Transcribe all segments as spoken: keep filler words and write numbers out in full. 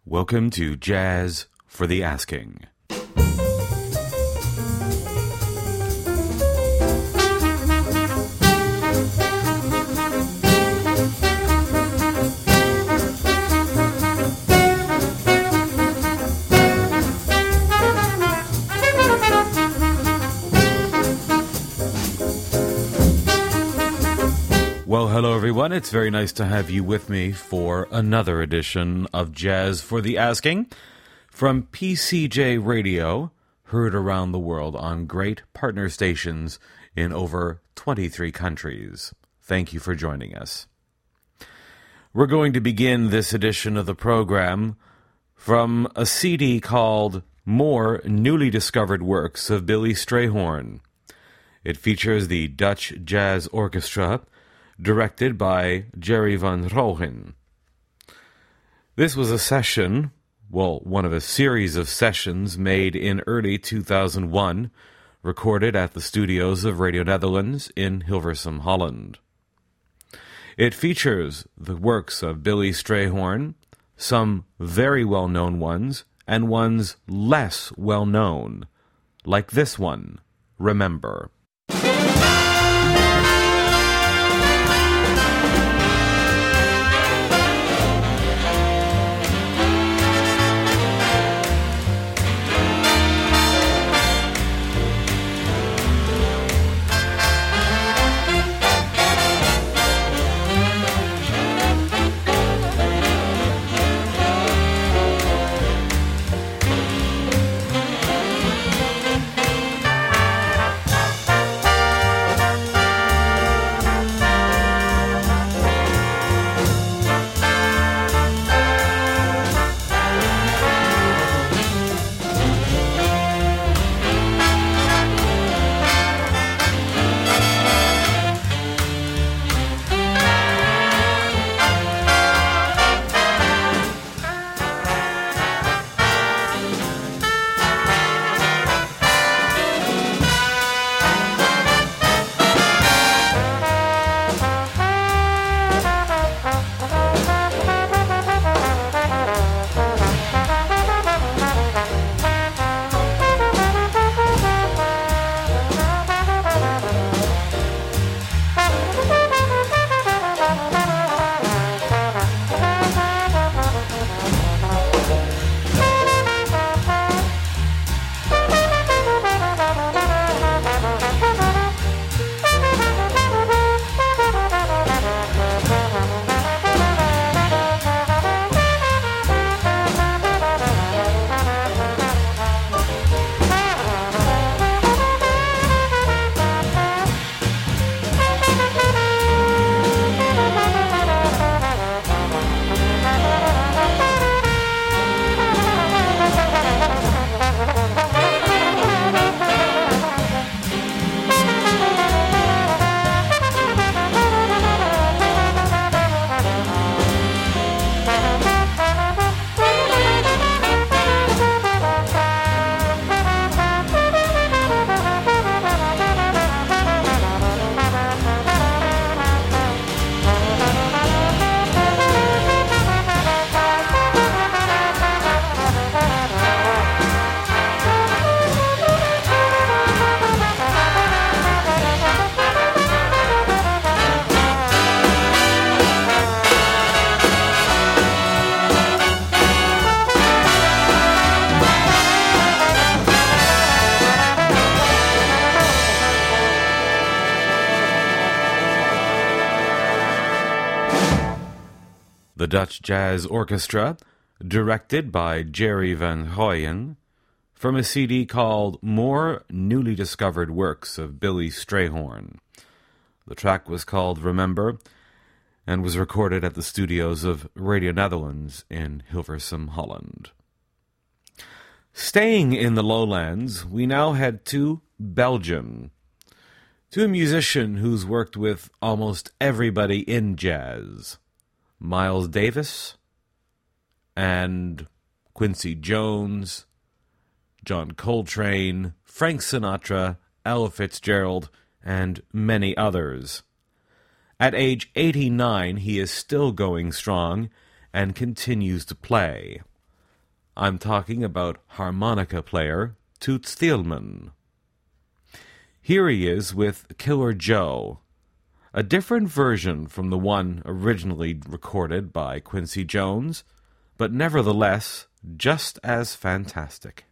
Welcome to Jazz for the Asking. Well, hello everyone. It's very nice to have you with me for another edition of Jazz for the Asking from P C J Radio, heard around the world on great partner stations in over twenty-three countries. Thank you for joining us. We're going to begin this edition of the program from a C D called More Newly Discovered Works of Billy Strayhorn. It features the Dutch Jazz Orchestra, directed by Jerry van Rooyen. This was a session, well, one of a series of sessions made in early two thousand one, recorded at the studios of Radio Netherlands in Hilversum, Holland. It features the works of Billy Strayhorn, some very well-known ones, and ones less well-known, like this one, Remember. The Dutch Jazz Orchestra, directed by Jerry van Rooyen, from a C D called More Newly Discovered Works of Billy Strayhorn. The track was called Remember, and was recorded at the studios of Radio Netherlands in Hilversum, Holland. Staying in the lowlands, we now head to Belgium, to a musician who's worked with almost everybody in jazz. Miles Davis and Quincy Jones, John Coltrane, Frank Sinatra, Ella Fitzgerald, and many others. At age eighty-nine, he is still going strong and continues to play. I'm talking about harmonica player Toots Thielemans. Here he is with Killer Joe, a different version from the one originally recorded by Quincy Jones, but nevertheless just as fantastic.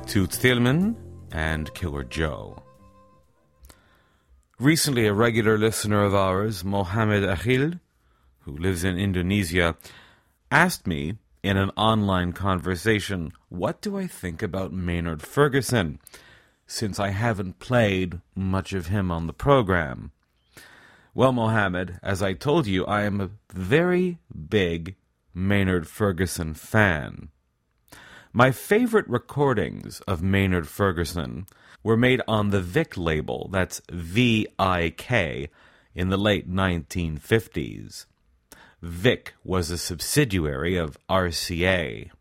Toots Thielman and Killer Joe. Recently, a regular listener of ours, Mohammed Akhil, who lives in Indonesia, asked me in an online conversation, what do I think about Maynard Ferguson, since I haven't played much of him on the program? Well, Mohammed, as I told you, I am a very big Maynard Ferguson fan. My favorite recordings of Maynard Ferguson were made on the Vik label, that's V I K, in the late nineteen fifties. Vik was a subsidiary of R C A.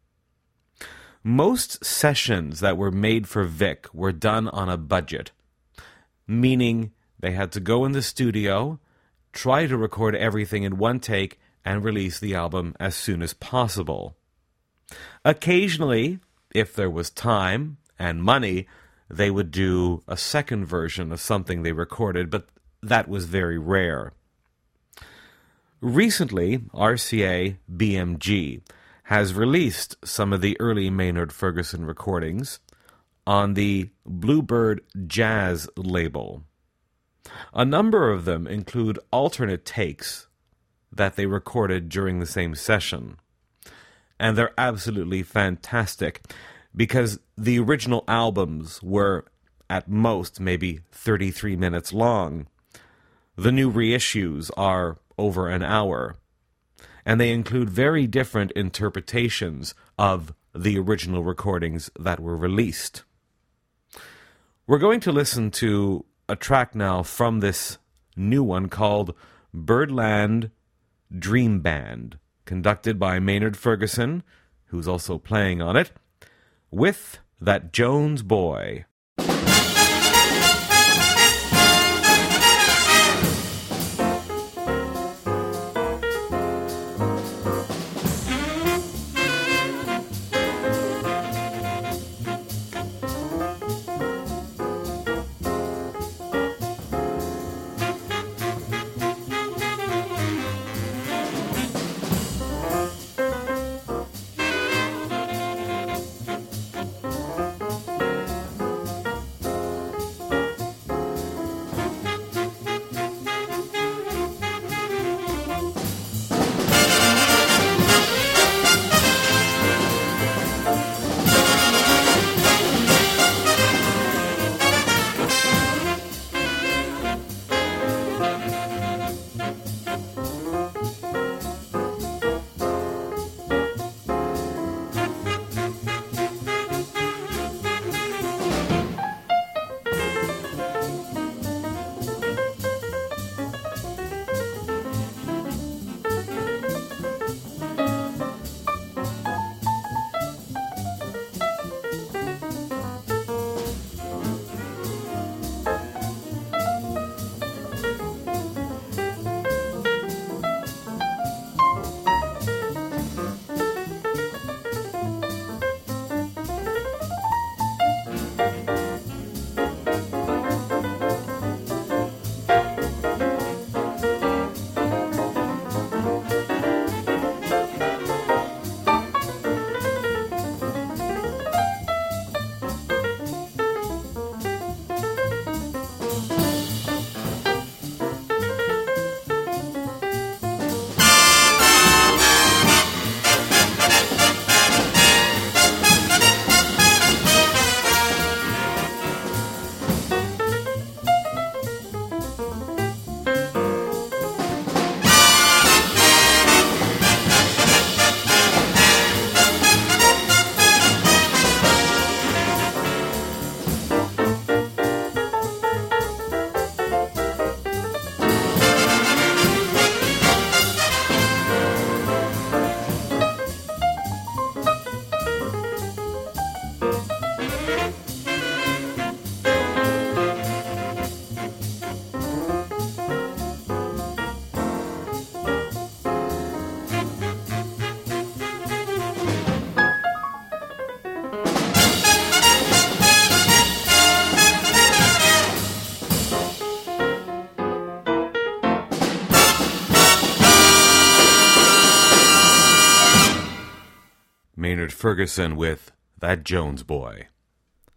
Most sessions that were made for Vik were done on a budget, meaning they had to go in the studio, try to record everything in one take, and release the album as soon as possible. Occasionally, if there was time and money, they would do a second version of something they recorded, but that was very rare. Recently, R C A B M G has released some of the early Maynard Ferguson recordings on the Bluebird Jazz label. A number of them include alternate takes that they recorded during the same session. And they're absolutely fantastic, because the original albums were, at most, maybe thirty-three minutes long. The new reissues are over an hour, and they include very different interpretations of the original recordings that were released. We're going to listen to a track now from this new one called Birdland Dream Band, conducted by Maynard Ferguson, who's also playing on it, with that Jones boy. Maynard Ferguson with That Jones Boy.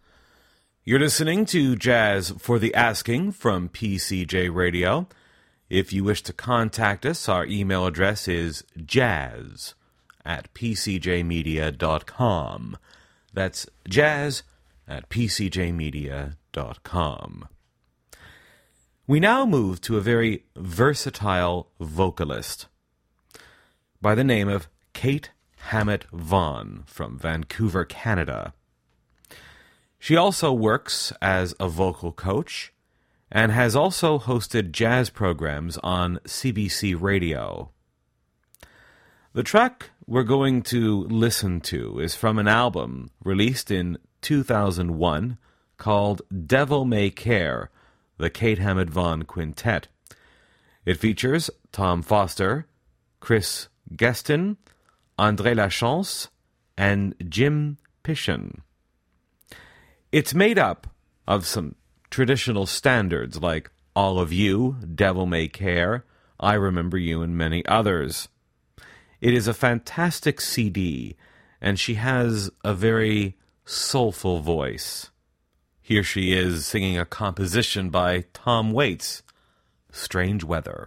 You're listening to Jazz for the Asking from P C J Radio. If you wish to contact us, our email address is jazz at p c j media dot com. That's jazz at p c j media dot com. We now move to a very versatile vocalist by the name of Kate Hammett Vaughn from Vancouver, Canada. She also works as a vocal coach and has also hosted jazz programs on C B C Radio. The track we're going to listen to is from an album released in two thousand one called Devil May Care, the Kate Hammett Vaughn Quintet. It features Tom Foster, Chris Gueston, André Lachance, and Jim Pishin. It's made up of some traditional standards like All of You, Devil May Care, I Remember You, and many others. It is a fantastic C D, and she has a very soulful voice. Here she is singing a composition by Tom Waits, Strange Weather.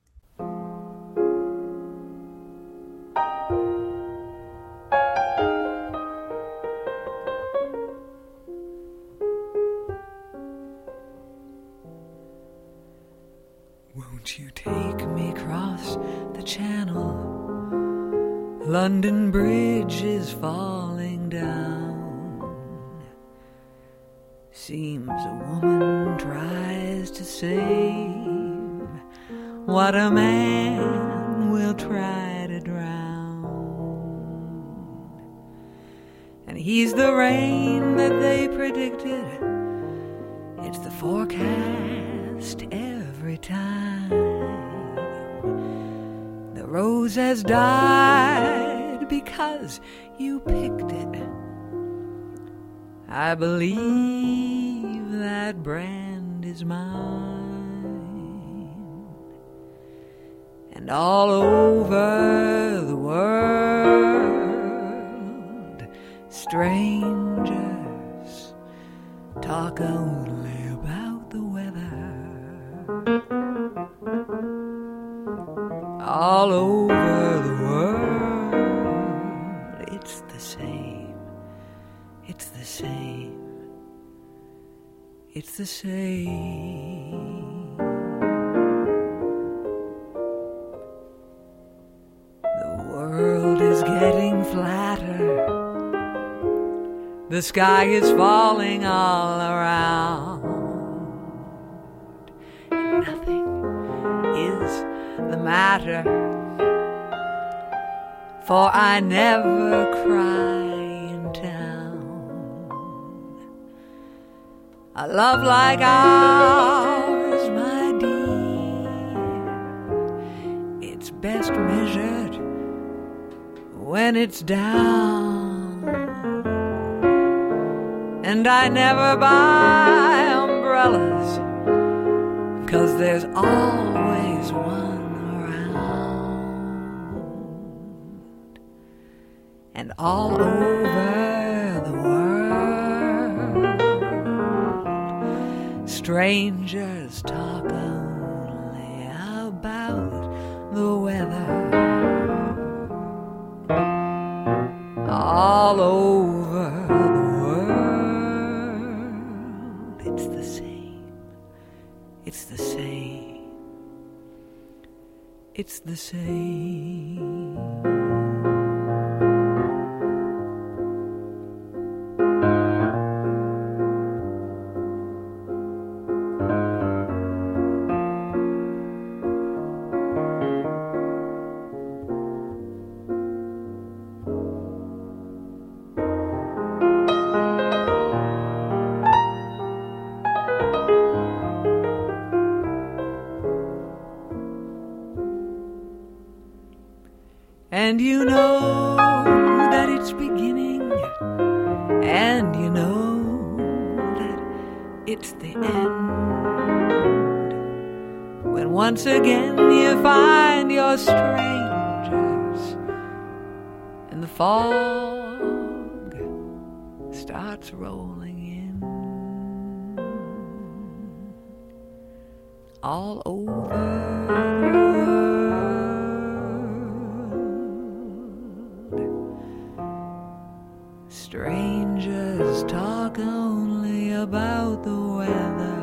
Won't you take me across the channel? London Bridge is falling down. Seems a woman tries to save what a man will try to drown. And he's the rain that they predicted. It's the forecast every time. The rose has died because you picked it. I believe that brand is mine. And all over the world, strangers talk only about the weather. All over the world, it's the same. It's the same. It's the same. The world is getting flatter. The sky is falling all around. And nothing is the matter, for I never cry in town. A love like ours, my dear, it's best measured when it's down. And I never buy umbrellas, 'cause there's always one around. And all over the world, strangers talk only about the weather. All over the world, it's the same. It's the same. It's the same. And you know that it's beginning, and you know that it's the end. When once again you find your strangers, and the fog starts rolling in. all over the world. Strangers talk only about the weather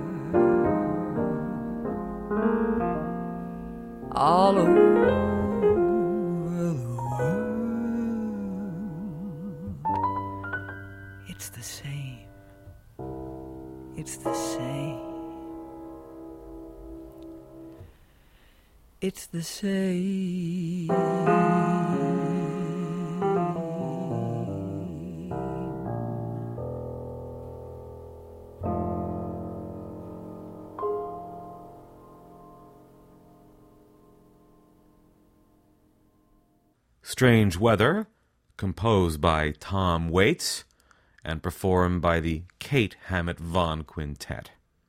all over the world. It's the same. It's the same. It's the same. Strange Weather, composed by Tom Waits and performed by the Kate Hammett Vaughan Quintet.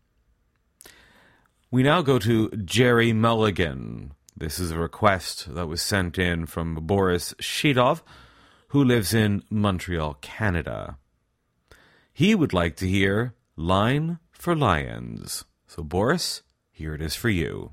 We now go to Jerry Mulligan. This is a request that was sent in from Boris Shidov, who lives in Montreal, Canada. He would like to hear Line for Lions. So, Boris, here it is for you.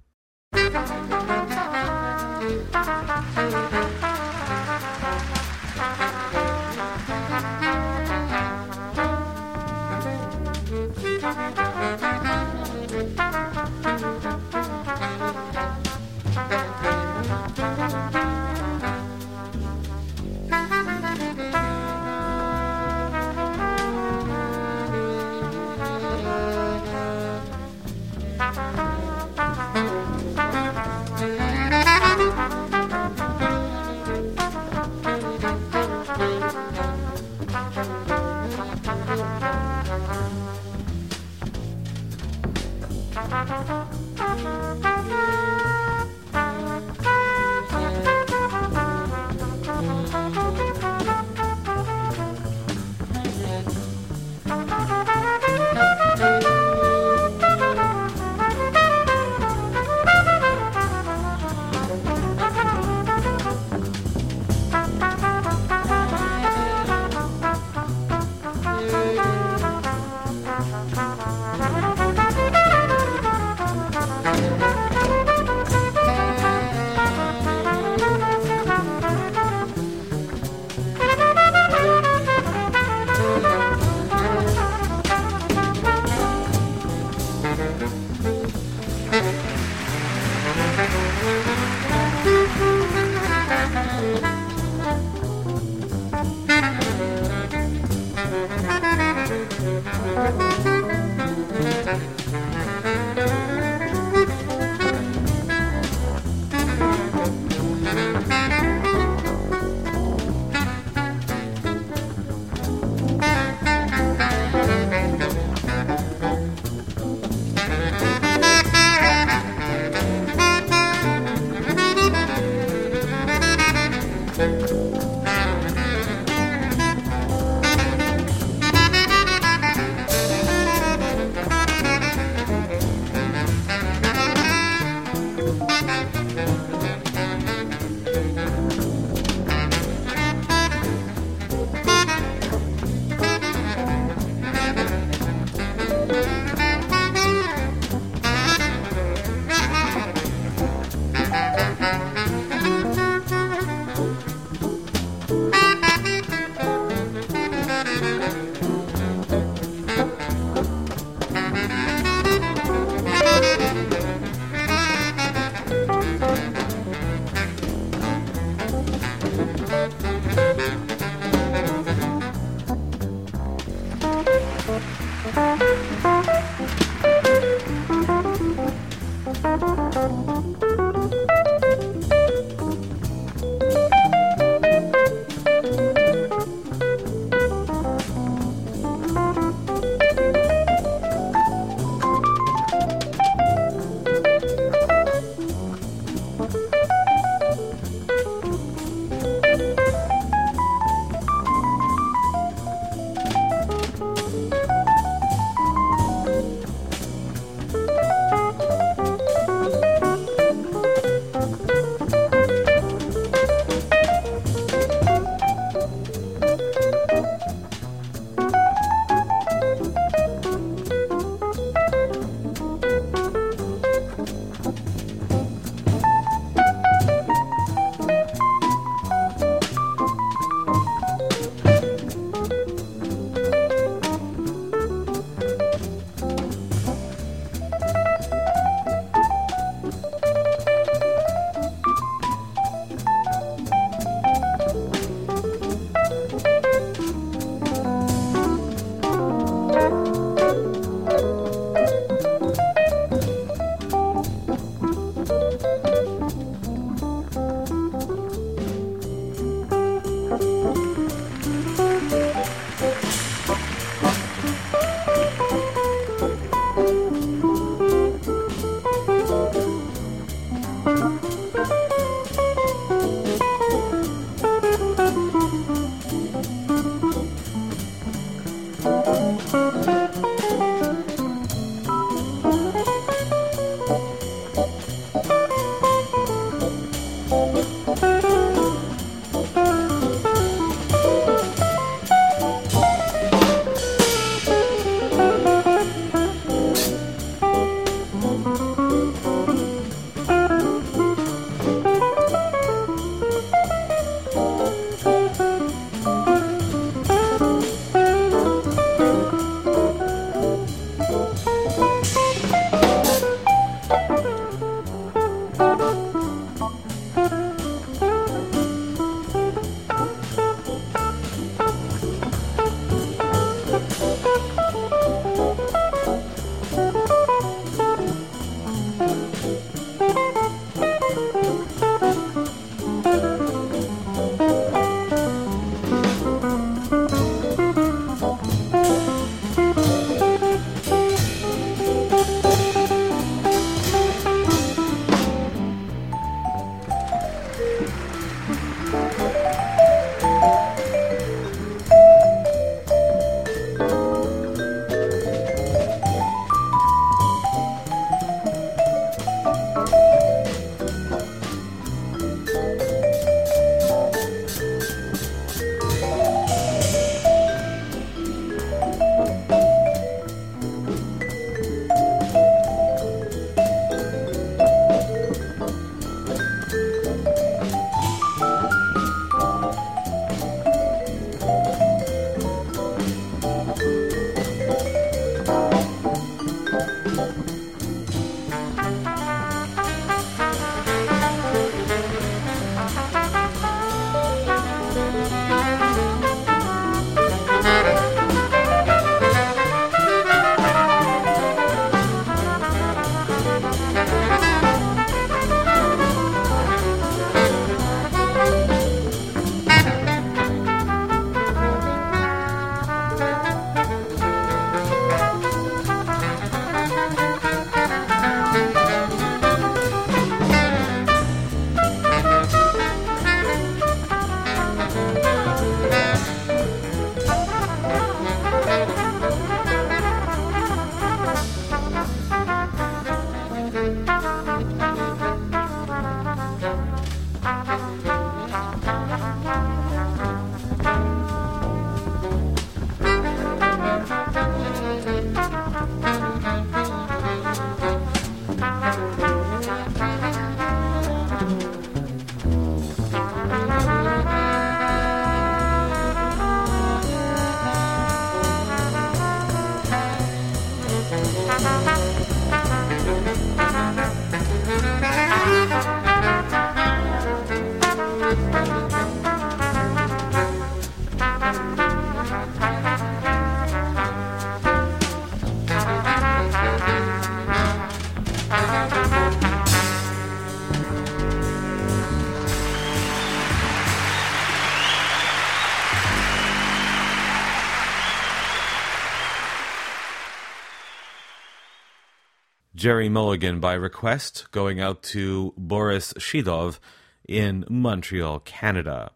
Jerry Mulligan by request, going out to Boris Shidov in Montreal, Canada.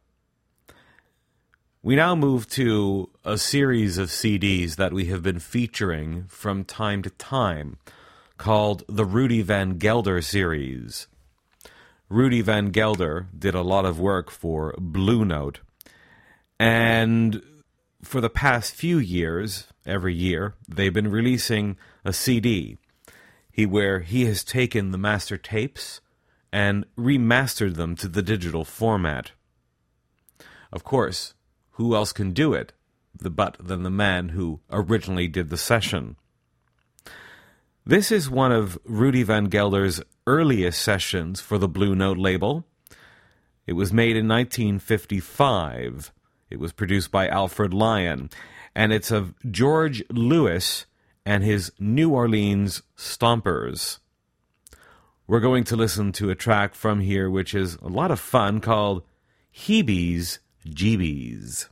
We now move to a series of C Ds that we have been featuring from time to time, called the Rudy Van Gelder series. Rudy Van Gelder did a lot of work for Blue Note, and for the past few years, every year, they've been releasing a C D he, where he has taken the master tapes and remastered them to the digital format. Of course, who else can do it the but than the man who originally did the session? This is one of Rudy Van Gelder's earliest sessions for the Blue Note label. It was made in nineteen fifty-five. It was produced by Alfred Lyon, and it's of George Lewis and his New Orleans Stompers. We're going to listen to a track from here which is a lot of fun, called Heebies Jeebies.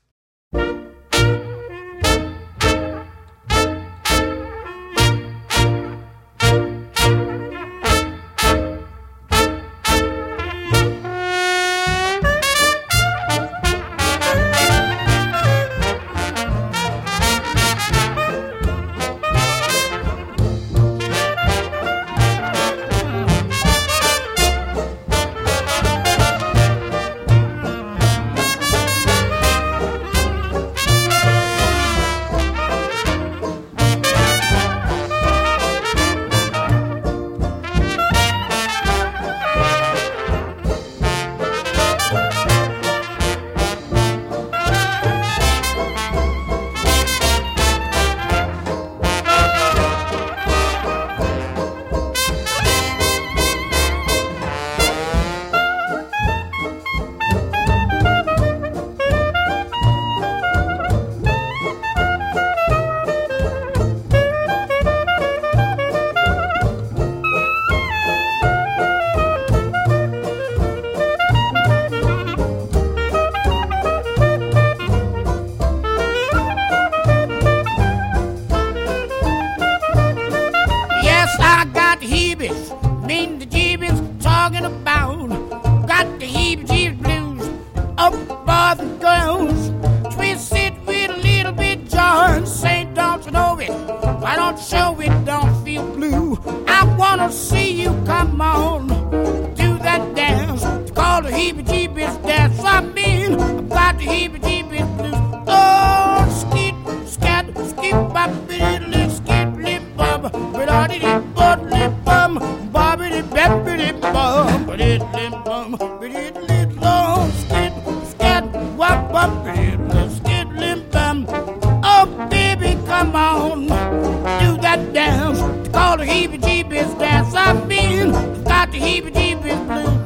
this mean the jeebus talking about? Got the heebie-jeebie blues up by the girls. Twist it with a little bit John. Say, don't you know it? Why don't you show it? Don't feel blue. I wanna see you come on, do that dance. It's called the heebie-jeebie dance. I mean, I've got the heebie-jeebie blues. Oh, skid, scat, skip, bop, biddly, skip, lip, bum, biddly, biddly, bum, bobbity, beppity, bum, biddly, bum, biddly, long, skid, scat, wop, wop, biddly, skid, lip, bum. Oh, baby, come on, do that dance. It's called the heebie-jeebies dance. I mean, it's got the heebie-jeebies blues.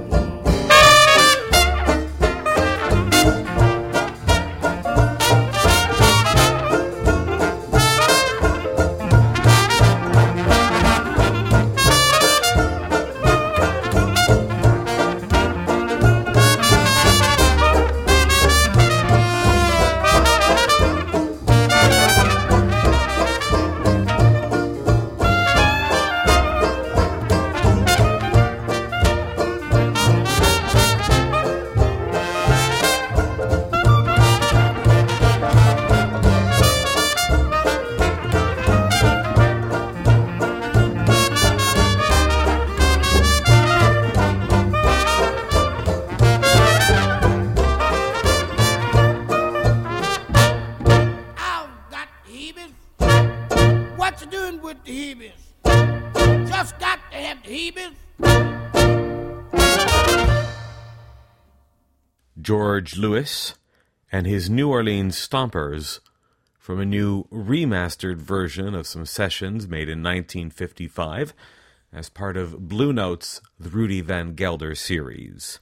George Lewis and his New Orleans Stompers from a new remastered version of some sessions made in nineteen fifty-five as part of Blue Note's The Rudy Van Gelder series.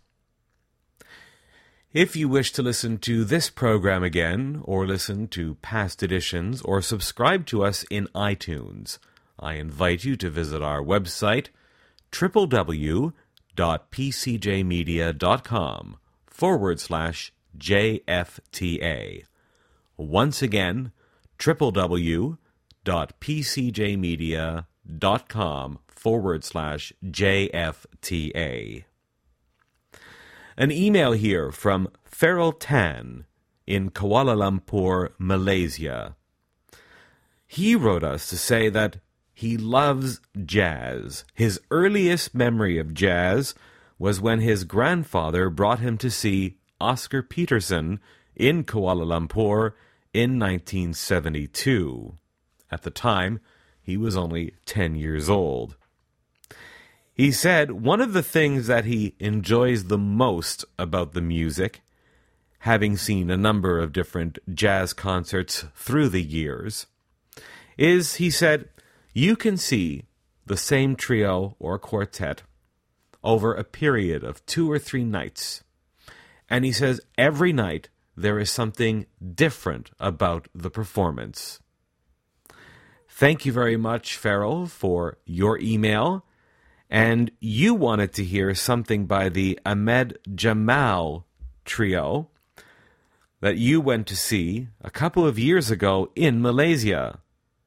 If you wish to listen to this program again, or listen to past editions, or subscribe to us in iTunes, I invite you to visit our website, w w w dot p c j media dot com forward slash J F T A. Once again, w w w dot p c j media dot com forward slash J F T A. An email here from Feral Tan in Kuala Lumpur, Malaysia. He wrote us to say that he loves jazz. His earliest memory of jazz was when his grandfather brought him to see Oscar Peterson in Kuala Lumpur in nineteen seventy-two. At the time, he was only ten years old. He said one of the things that he enjoys the most about the music, having seen a number of different jazz concerts through the years, is, he said, you can see the same trio or quartet over a period of two or three nights. And he says every night there is something different about the performance. Thank you very much, Feral, for your email. And you wanted to hear something by the Ahmed Jamal Trio that you went to see a couple of years ago in Malaysia.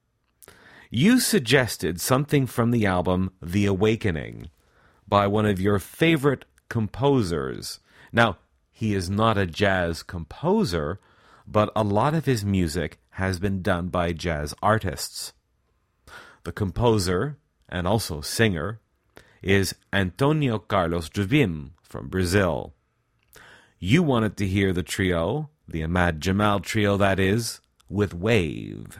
You suggested something from the album The Awakening by one of your favorite composers. Now, he is not a jazz composer, but a lot of his music has been done by jazz artists. The composer, and also singer, is Antonio Carlos Jobim from Brazil. You wanted to hear the trio, the Ahmad Jamal Trio that is, with Wave.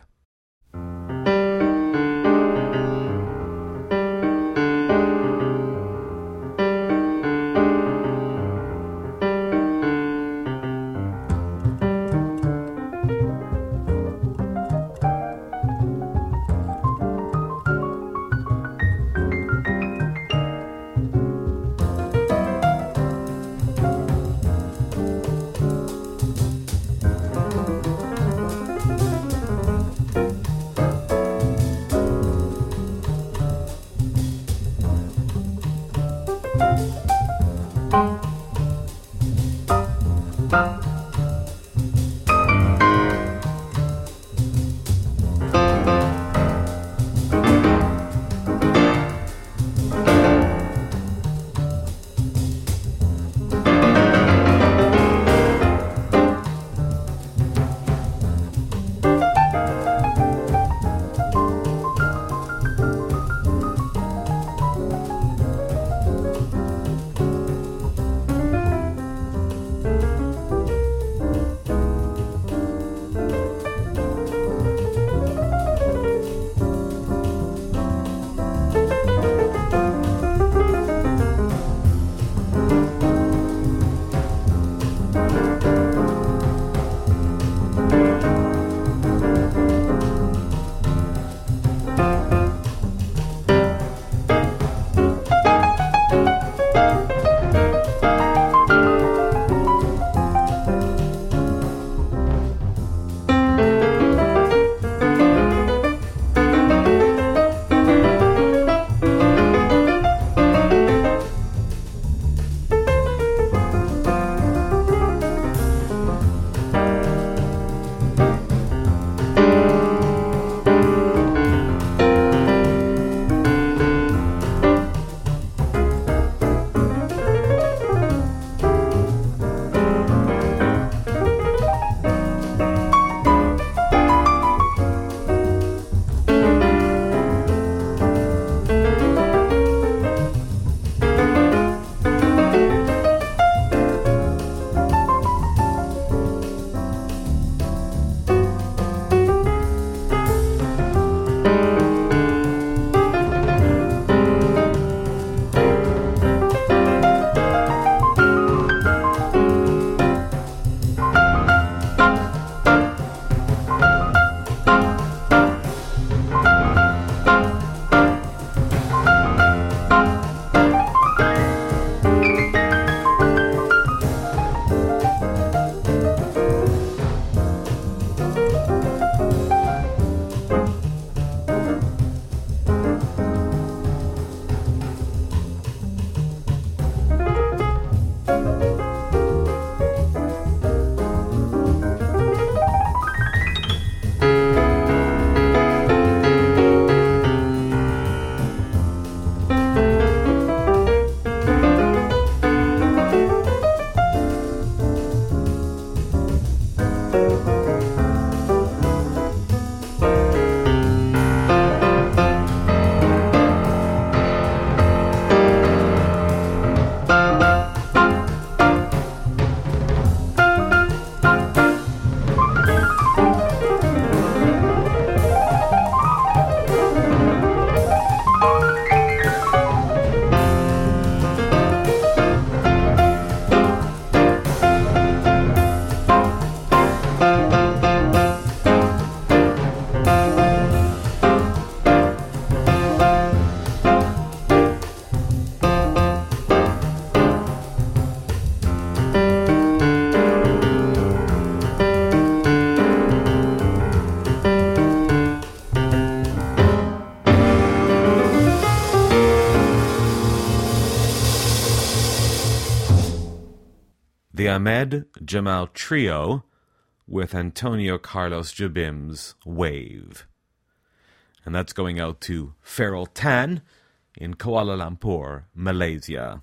the Ahmed Jamal Trio with Antonio Carlos Jobim's Wave. And that's going out to Feral Tan in Kuala Lumpur, Malaysia.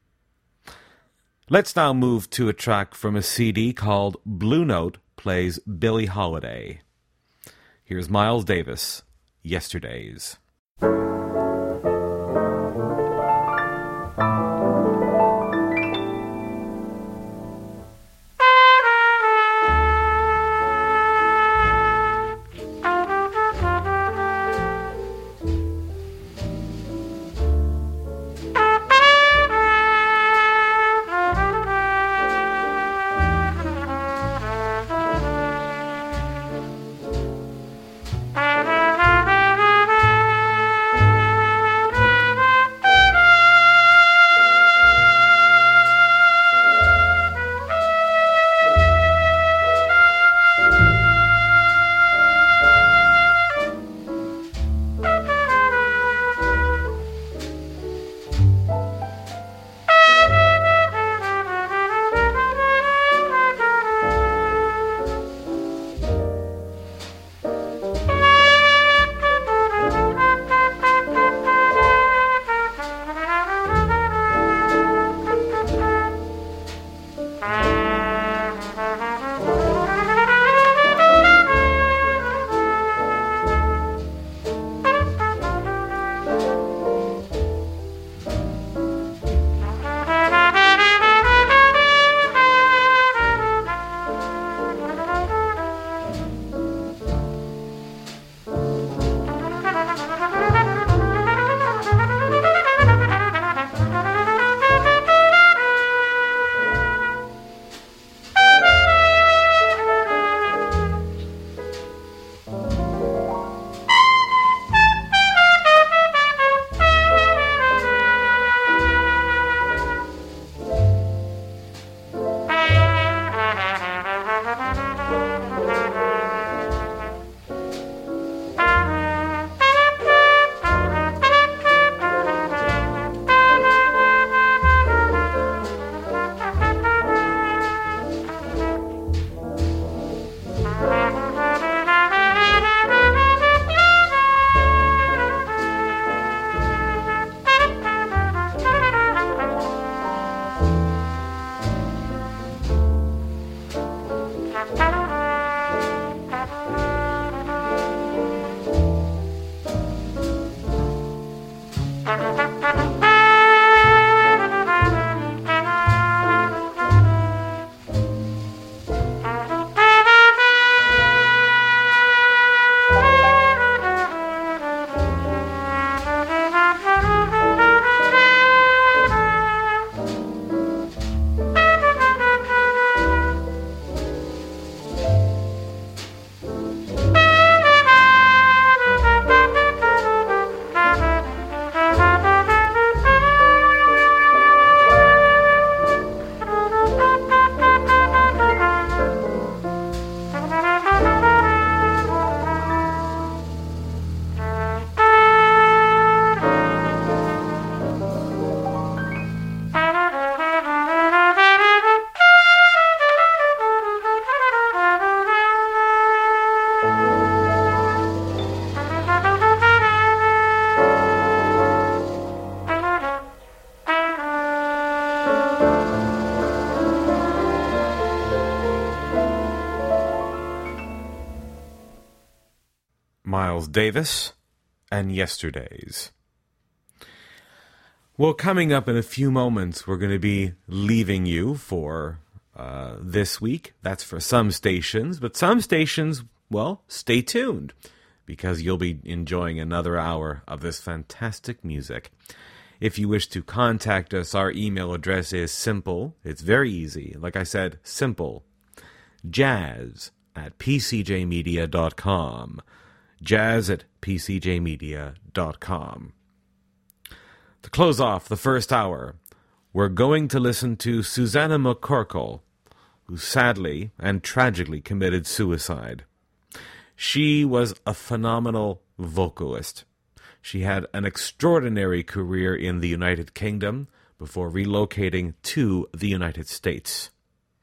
Let's now move to a track from a C D called Blue Note Plays Billie Holiday. Here's Miles Davis, Yesterdays. Miles Davis and Yesterdays. Well, coming up in a few moments, we're going to be leaving you for uh, this week. That's for some stations, but some stations, well, stay tuned, because you'll be enjoying another hour of this fantastic music. If you wish to contact us, our email address is simple. It's very easy. Like I said, simple. Jazz at p c j media dot com. Jazz at p c j media dot com. To close off the first hour, we're going to listen to Susannah McCorkle, who sadly and tragically committed suicide. She was a phenomenal vocalist. She had an extraordinary career in the United Kingdom before relocating to the United States.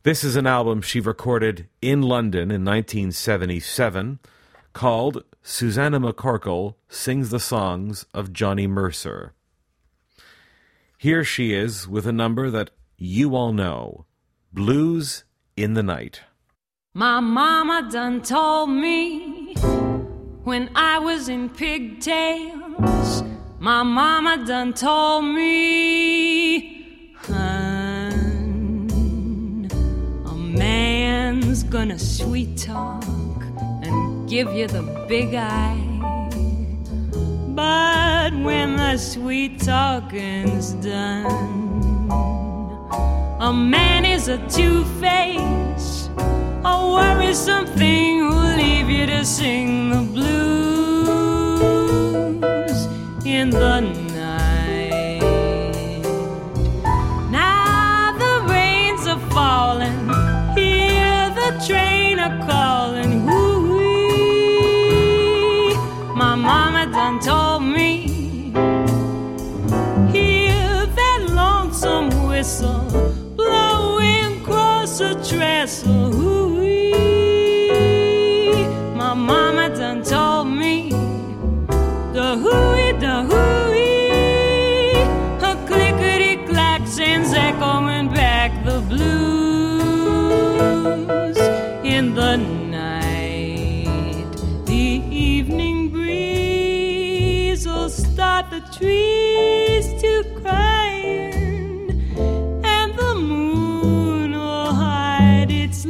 This is an album she recorded in London in nineteen seventy-seven called Susanna McCorkle Sings the Songs of Johnny Mercer. Here she is with a number that you all know, Blues in the Night. My mama done told me when I was in pigtails, my mama done told me, hun, a man's gonna sweet talk and give you the big eye. But when the sweet talking's done, a man is a two-face, a worrisome thing who'll leave you to sing the blues in the night. Now the rains are falling, hear the train a-calling, whoo-wee. My mama done told me, hear that lonesome whistle blowing across a trestle, hoo-wee. My mama done told me, the hoo-wee, the hoo-wee, a clickety-clack sends echoing back the blues in the night. The evening breeze will start the trees to crying, and the moon will hide its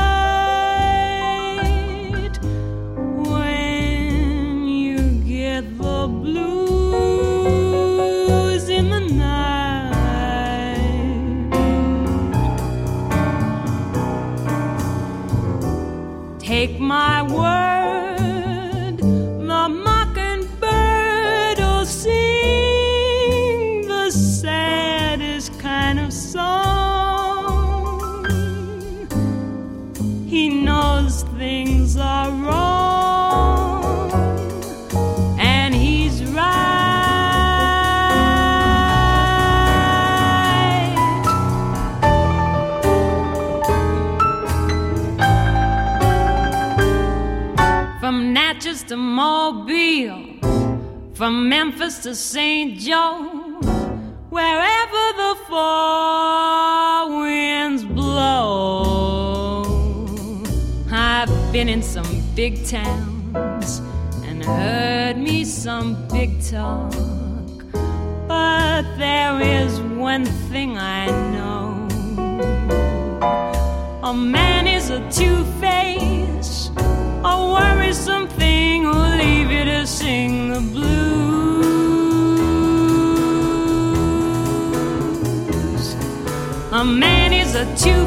light when you get the blues in the night. Take my word, the mockingbird will sing the saddest kind of song. He knows things are wrong, and he's right. From Natchez to Mobile, from Memphis to Saint Joe, wherever the four winds blow, I've been in some big towns and heard me some big talk, but there is one thing I know: a man is a two-face, a worrisome thing who'll leave you to sing the blues. A man is a two